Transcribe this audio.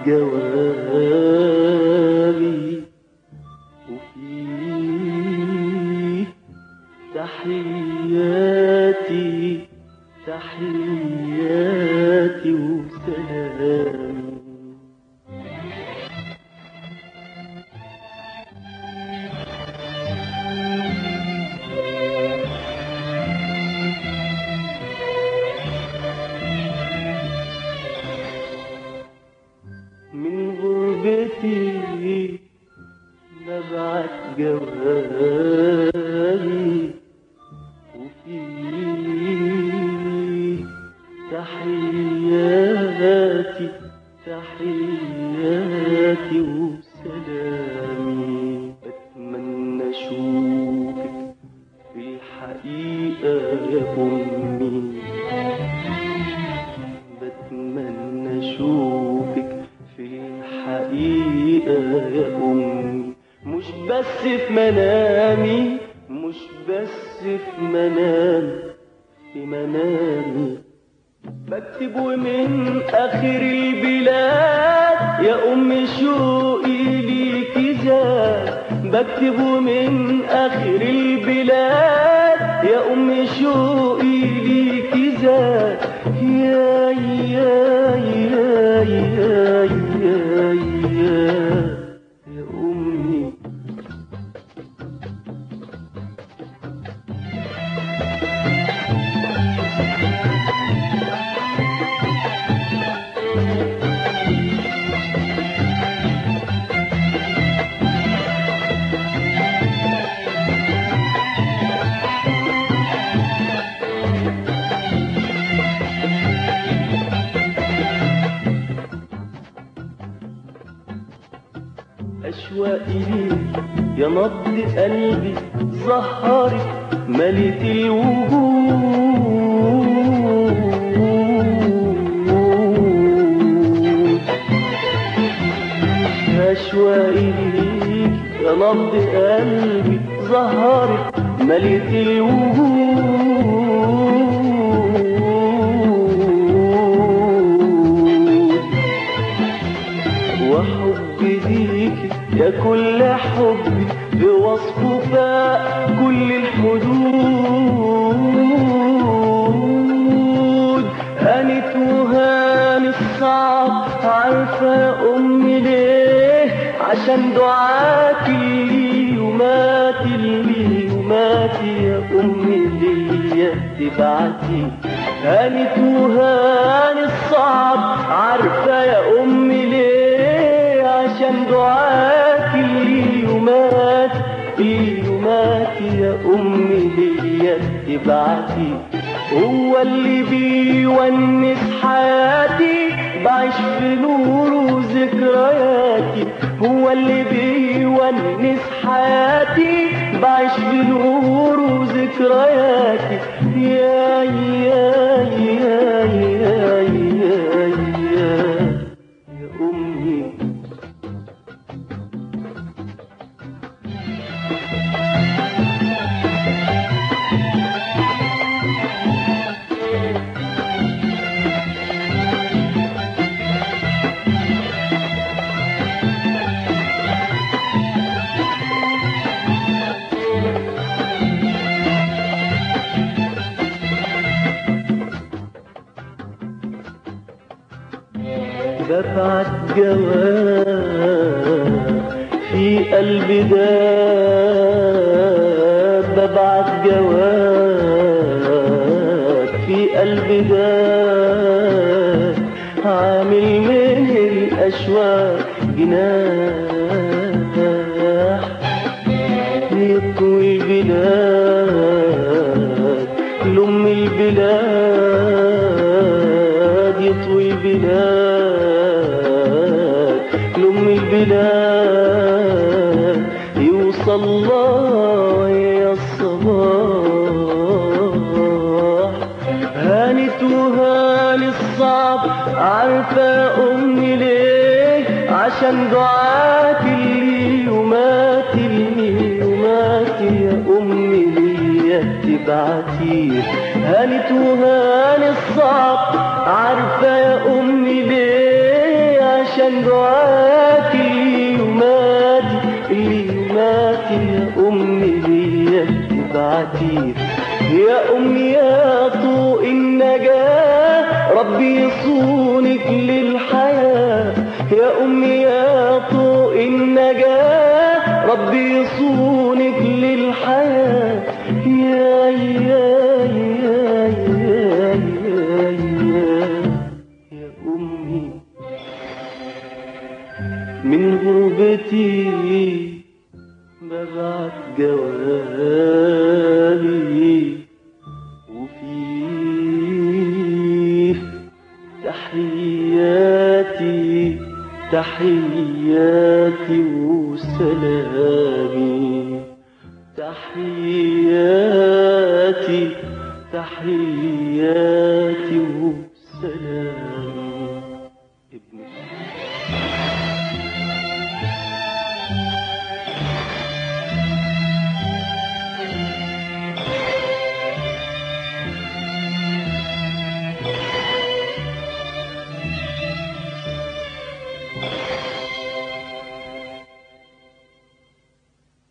جوابي وفيه تحياتي تحياتي وسلامي. من غربتي ببعت جوابي وفيه تحياتي تحياتي وسلامي. بتمنى اشوفك في الحقيقة يا أمي، بتمنى اشوفك في الحقيقة يا أمي، مش بس في منامي، مش بس في منامي، في منامي. بكتب ومن آخر البلاد يا أم شوقي ليكي زاد، بكتب ومن آخر البلاد يا أم شوقي ليكي زاد. يا يا يا يا يا يا أمي. أشواقي ليك يا نبض قلبي زهرت ملت الوجود. أشواقي ليك يا نبض قلبي زهرت ملت الوجود. وحبي ليكي يا كل حبي بوصفه فاق كل الحدود. هانت وهان الصعب عارفة يا أمي ليه؟ عشان دعاكي لي وماتي لي وماتي يا أمي ليا تبعتي. هانت وهان الصعب عارفة يا أمي ليه؟ عشان دعاكي لي وماتي وماتي يا أمي ليا تبعتي. هو اللي بيونس حياتي بعيش في نوره وذكرياتي، هو اللي بيونس حياتي بعيش في نوره وذكرياتي. يا يا يا يا يا يا أمي. ببعت جواب في قلبي داب، ببعت جواب في قلبي داب. عامل من الأشواق جناح يطوي البلاد لأم البلاد، يطوي البلاد لأم البلاد. يوصل الله يا الصباح. هانت وهاني الصعب عارفة يا أمي ليه؟ عشان دعاكي لي وماتي لي وماتي يا أمي ليا تبعتي. هانت وهاني الصعب عارفة يا أمي ليه؟ عشان دعاتي اللي يوماتي يا أمي ليا تبعتي يا أمي يا طوق النجاة ربي يصونك للحياة يا أمي يا طوق النجاة ربي يصونك للحياة يا أمي من غربتي ببعت جوابي وفيه تحياتي وسلامي تحياتي